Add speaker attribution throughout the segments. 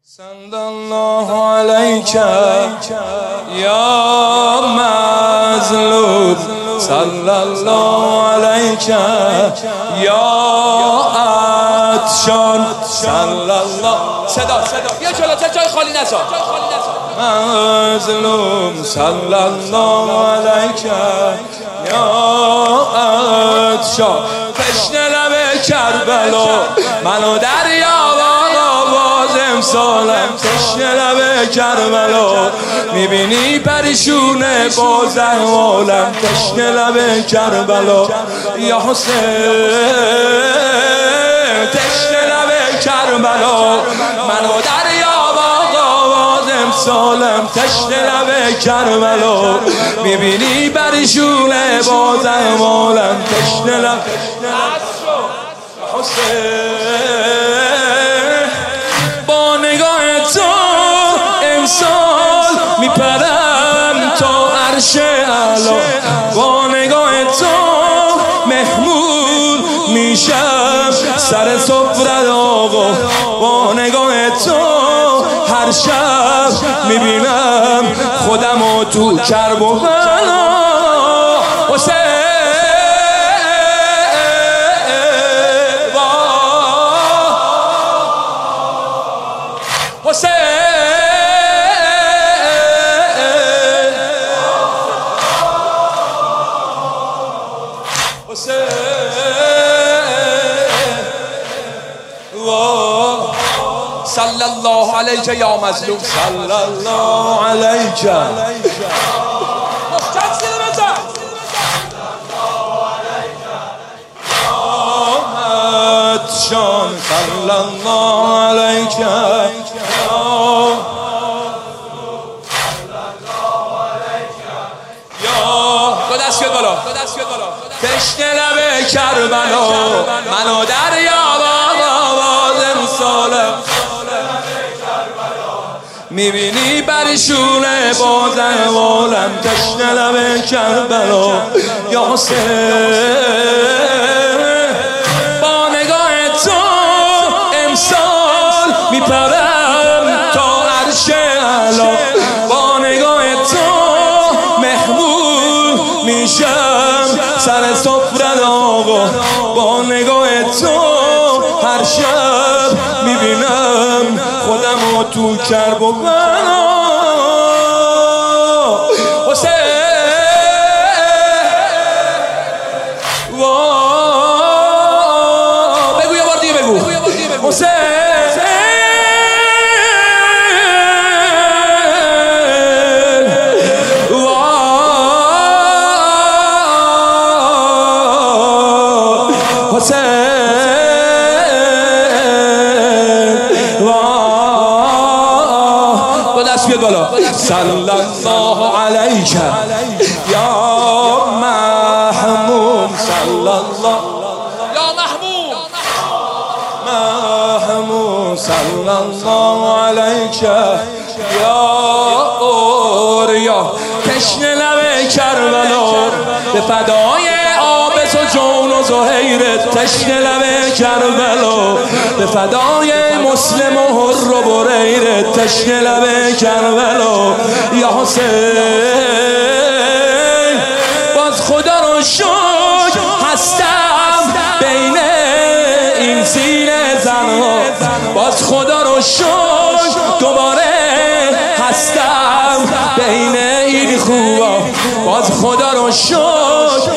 Speaker 1: صلی الله علیک یا مظلوم، صلی الله علیک یا عطشان، صلی الله.
Speaker 2: صدا بیا جلوتر، جای خالی نذار.
Speaker 1: مظلوم، صلی الله علیک یا عطشان. تشنه لب کربلا منو دریا امسالم، تشنه لب کربلا میبینی پریشونه باز احوالم، تشنه لب کربلا یا حسین، تشنه لب کربلا منو دریا باز امسالم، تشنه لب کربلا میبینی پریشونه باز احوالم، تشنه لب حسین. امسال میپرم تا عرش اعلا، با نگاه تو محمود میشم سر سفره آقا، با نگاه تو هر شب میبینم خودمو تو کرب و بلا. حسین
Speaker 2: صلی الله علیک یا مظلوم،
Speaker 1: صلی الله علیک عطشان، صلی الله علیک
Speaker 2: دو دست بیاد بالا.
Speaker 1: تشنه لب کربلا منو دریا باز امسالم، میبینی پریشونه باز احوالم، تشنه لب کربلا یا حسین. با نگاه تو امسال میپرم تا عرش اعلا، با نگاه تو محمود میشم سر سفره آقا، با نگاه تو هر شب میبینم خودمو تو کرب و بلا. حسین
Speaker 2: بگو یه بار دیگه بگو.
Speaker 1: حسین صلی الله علیک یا محمود، صلی الله
Speaker 2: یا محمود،
Speaker 1: محمود، صلی الله علیک یا اوریا. تشنه لب کربلا به فدای آبس و جون و زهیرت، تشنه لب کربلا به فدای مسلم و حر و بریرت، تشنه لب کربلا یا حسین. باز خدا رو شکر هستم بین این سینه زنها، باز خدا رو شکر دوباره هستم بین این خوبا، باز خدا رو شکر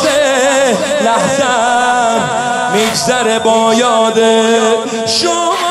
Speaker 1: لحظه میگذره با یاد شما.